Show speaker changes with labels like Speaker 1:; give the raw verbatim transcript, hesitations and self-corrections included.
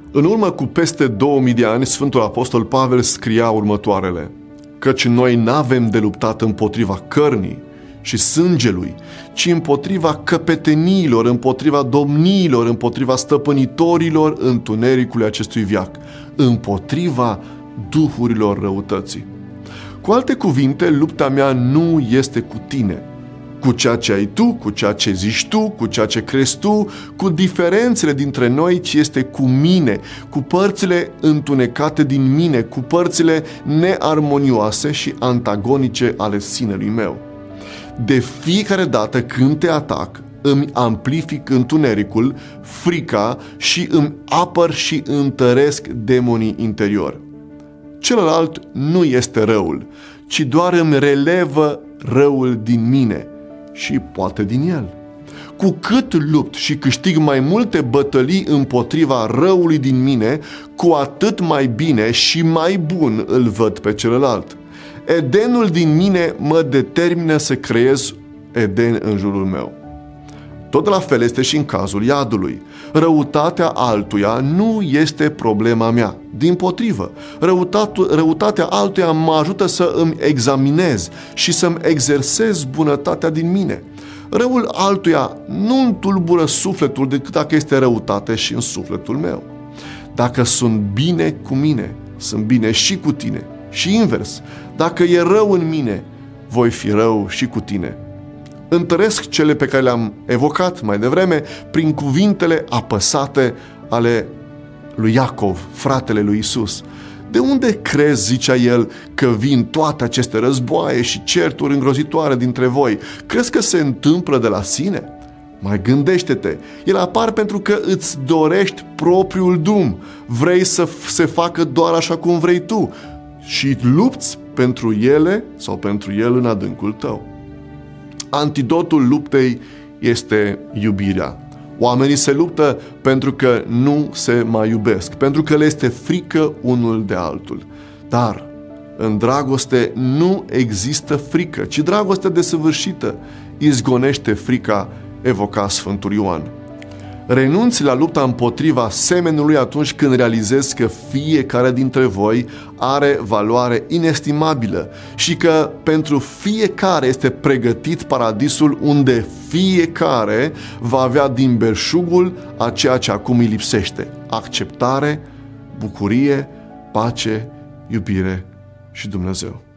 Speaker 1: În urmă cu peste două mii de ani, Sfântul Apostol Pavel scria următoarele: căci noi n-avem de luptat împotriva cărnii și sângelui, ci împotriva căpeteniilor, împotriva domniilor, împotriva stăpânitorilor întunericului acestui veac, împotriva duhurilor răutății. Cu alte cuvinte, lupta mea nu este cu tine, cu ceea ce ai tu, cu ceea ce zici tu, cu ceea ce crezi tu, cu diferențele dintre noi, ci este cu mine, cu părțile întunecate din mine, cu părțile nearmonioase și antagonice ale sinelui meu. De fiecare dată când te atac, îmi amplific întunericul, frica și îmi apăr și întăresc demonii interiori. Celălalt nu este răul, ci doar îmi relevă răul din mine și poate din el. Cu cât lupt și câștig mai multe bătălii împotriva răului din mine, cu atât mai bine și mai bun îl văd pe celălalt. Edenul din mine mă determină să creez Eden în jurul meu. Tot la fel este și în cazul iadului. Răutatea altuia nu este problema mea. Dimpotrivă, răutatea altuia mă ajută să îmi examinez și să-mi exersez bunătatea din mine. Răul altuia nu îmi tulbură sufletul decât dacă este răutate și în sufletul meu. Dacă sunt bine cu mine, sunt bine și cu tine. Și invers, dacă e rău în mine, voi fi rău și cu tine. Întăresc cele pe care le-am evocat mai devreme prin cuvintele apăsate ale lui Iacov, fratele lui Isus. De unde crezi, zicea el, că vin toate aceste războaie și certuri îngrozitoare dintre voi? Crezi că se întâmplă de la sine? Mai gândește-te, ele apar pentru că îți dorești propriul dum, vrei să se facă doar așa cum vrei tu și lupți pentru ele sau pentru el în adâncul tău. Antidotul luptei este iubirea. Oamenii se luptă pentru că nu se mai iubesc, pentru că le este frică unul de altul. Dar în dragoste nu există frică, ci dragoste desăvârșită izgonește frica, evoca Sfântul Ioan. Renunți la lupta împotriva semenului atunci când realizezi că fiecare dintre voi are valoare inestimabilă și că pentru fiecare este pregătit paradisul unde fiecare va avea din belșugul a ceea ce acum îi lipsește: acceptare, bucurie, pace, iubire și Dumnezeu.